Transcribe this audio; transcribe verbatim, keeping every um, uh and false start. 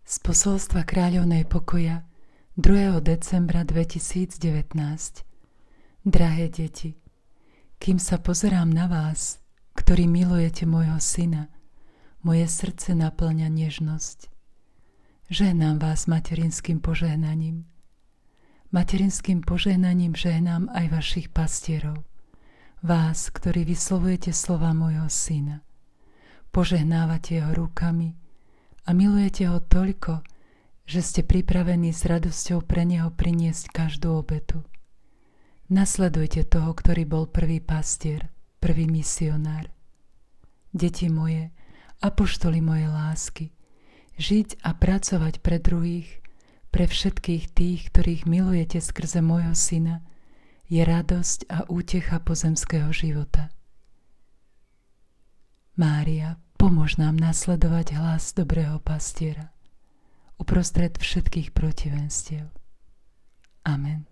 Z posolstva Kráľovnej pokoja druhého decembra dvetisícdevätnásť. Drahé deti, kým sa pozerám na vás, ktorí milujete môjho syna, moje srdce naplňa nežnosť. Žehnám vás materinským požehnaním. Materinským požehnaním žehnám aj vašich pastierov, vás, ktorí vyslovujete slova môjho syna. Požehnávate ho rukami a milujete ho toľko, že ste pripravení s radosťou pre neho priniesť každú obetu. Nasledujte toho, ktorý bol prvý pastier, prvý misionár. Deti moje, apoštoli moje lásky, žiť a pracovať pre druhých, pre všetkých tých, ktorých milujete skrze môjho syna, je radosť a útecha pozemského života. Mária, pomôž nám nasledovať hlas dobrého pastiera uprostred všetkých protivenstiev. Amen.